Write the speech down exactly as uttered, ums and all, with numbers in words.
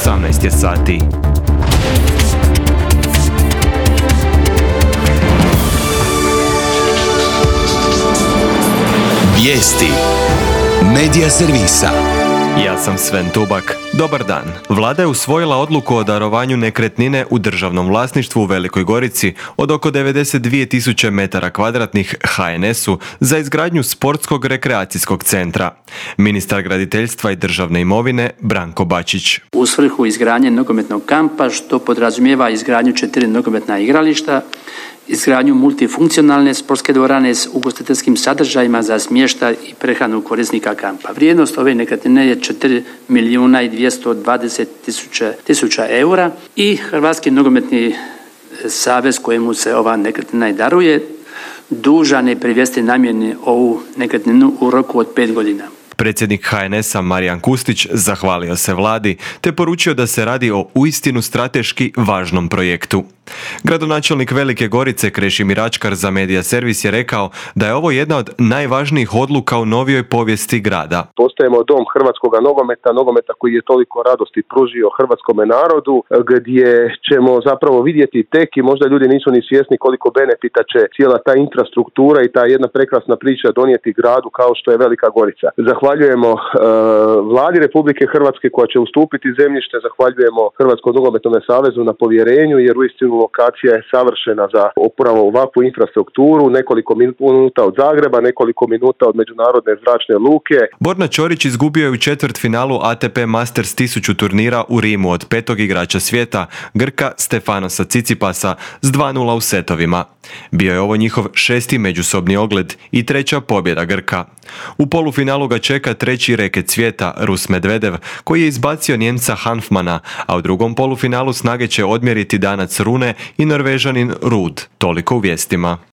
osamnaest je sati. Vijesti Medija servisa. Ja sam Sven Tubak. Dobar dan. Vlada je usvojila odluku o darovanju nekretnine u državnom vlasništvu u Velikoj Gorici od oko devedeset dvije tisuće metara kvadratnih ha en esu za izgradnju sportskog rekreacijskog centra. Ministar graditeljstva i državne imovine Branko Bačić. U svrhu izgradnje nogometnog kampa, što podrazumijeva izgradnju četiri nogometna igrališta, izgradnju multifunkcionalne sportske dvorane s ugostiteljskim sadržajima za smještaj i prehranu korisnika kampa. Vrijednost ove nekretnine je četiri milijuna i dvjesto dvadeset tisuća eura i Hrvatski nogometni savez kojemu se ova nekretnina i daruje dužan je privesti namjeni ovu nekretninu u roku od pet godina. Predsjednik ha en esa Marijan Kustić zahvalio se vladi te poručio da se radi o uistinu strateški važnom projektu. Gradonačelnik Velike Gorice Krešimir Ačkar za Medija servis je rekao da je ovo jedna od najvažnijih odluka u novijoj povijesti grada. Postajemo dom hrvatskog nogometa, nogometa koji je toliko radosti pružio hrvatskome narodu, gdje ćemo zapravo vidjeti tek i možda ljudi nisu ni svjesni koliko benefita će cijela ta infrastruktura i ta jedna prekrasna priča donijeti gradu kao što je Velika Gorica. Zahvaljujemo uh, vladi Republike Hrvatske koja će ustupiti zemljište, zahvaljujemo Hrvatskom nogometnom savezu na povjerenju jer uistinu lokacija je savršena za upravo ovakvu infrastrukturu, nekoliko minuta od Zagreba, nekoliko minuta od međunarodne zračne luke. Borna Ćorić izgubio je u četvrtfinalu a te pe Masters tisuću turnira u Rimu od petog igrača svijeta, Grka Stefanosa Cicipasa, s dva nula u setovima. Bio je ovo njihov šesti međusobni ogled i treća pobjeda Grka. U polufinalu ga čeka treći reket svijeta, Rus Medvedev, koji je izbacio Njemca Hanfmana, a u drugom polufinalu snage će odmjeriti Danac Rune i Norvežanin Rud. Toliko u vijestima.